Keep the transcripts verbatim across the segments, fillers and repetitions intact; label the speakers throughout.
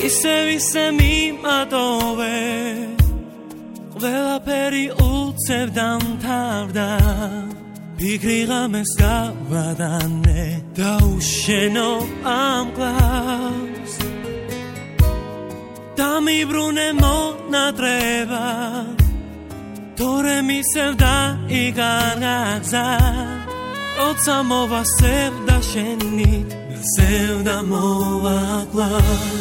Speaker 1: ისევ ისე მიმატოვე ყველაფერი უცებ დამთავრდა ფიქრი ღამეს გავადანე და უშენო ამ კლავს დამიბრუნე მონატრება თორე მისევ დაიკარგა გზა როცა მოვასევდა შენით სევ და მოვაკლა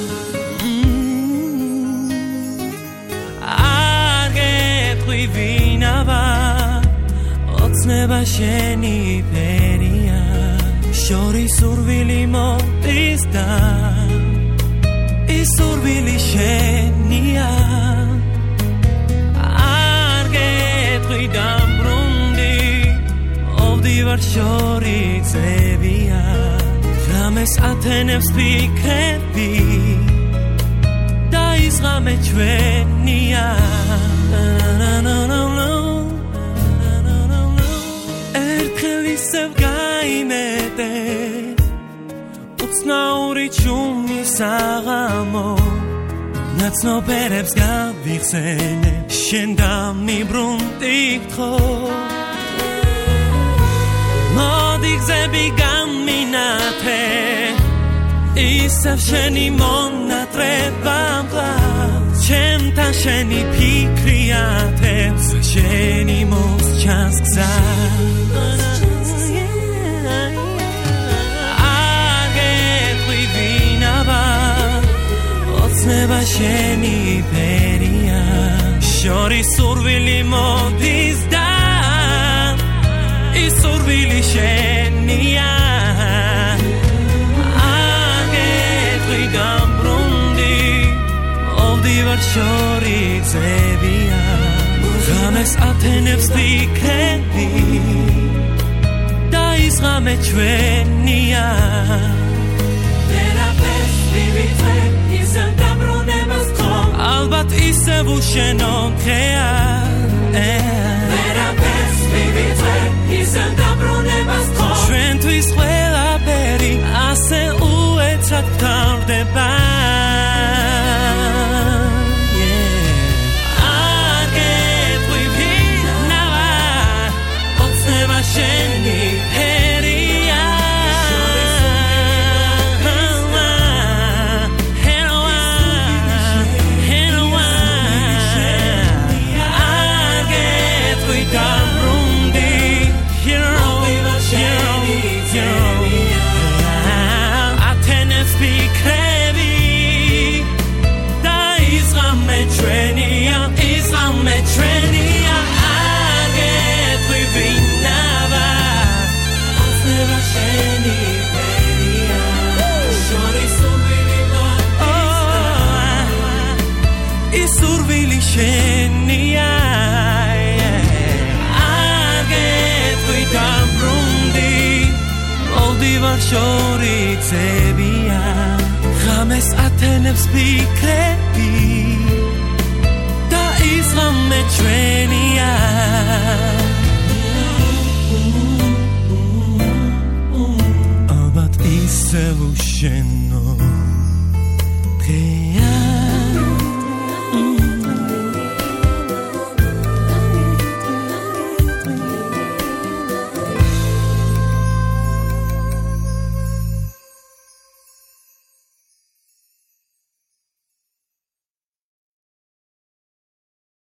Speaker 1: არ გეტყვი ვინავა ოცნება შენი ფერია შორის სურვილი მოდის და ის სურვილი შენია არ გეტყვი დამბრუნდი ოვდივარ შორი გზებია ღამეს ათენებს ფიქრები და ის ღამე ჩვენია ერთხელ ისევ გაიმეტე უცნაური ჩუმი საღამო ნაცნობერებს გავიხსენე შენ დამიბრუნდი გთხოვ მოდი გზები გამინათე ისევ შენი მონატრება მკლავს ჩემთან შენი ფიქრი ათებს შენი მოსჩანს გზა არ გეტყვი ვინავა ოცნება შენი ფერია შორის სურვილი მოდის და ის სურვილი შენია არ გეტყვი დამბრუნდი ოვდივარ შორი გზებია ღამეს ათენებს ფიქრები და ის ღამე ჩვენია ვერაფერს ვივიწე ისევ დაბრუნებას გთხოვ ალბათ ისევ უშენო დღეა ვერაფერს ვივიწე ისევ დაბრუნებას გთხოვ ჩვენთვის ყველაფერი ასე უეცრად გთავრდება შენი ფერია ჰეროა ჰეროა არ გეტყვი დამბრუნდი ჰერო ჰერო ათენებს ფიქრები და ის ღამე ჩვენია ის ღამე ჩვენია არ გეტყვი ვინავა შენი ფერია შორის სურვილი მოდის ის სურვილი შენია არ გეტყვი დამბრუნდი ოვდივარ შორი გზებია ღამეს ათენებს ფიქრები და ის ღამე ჩვენ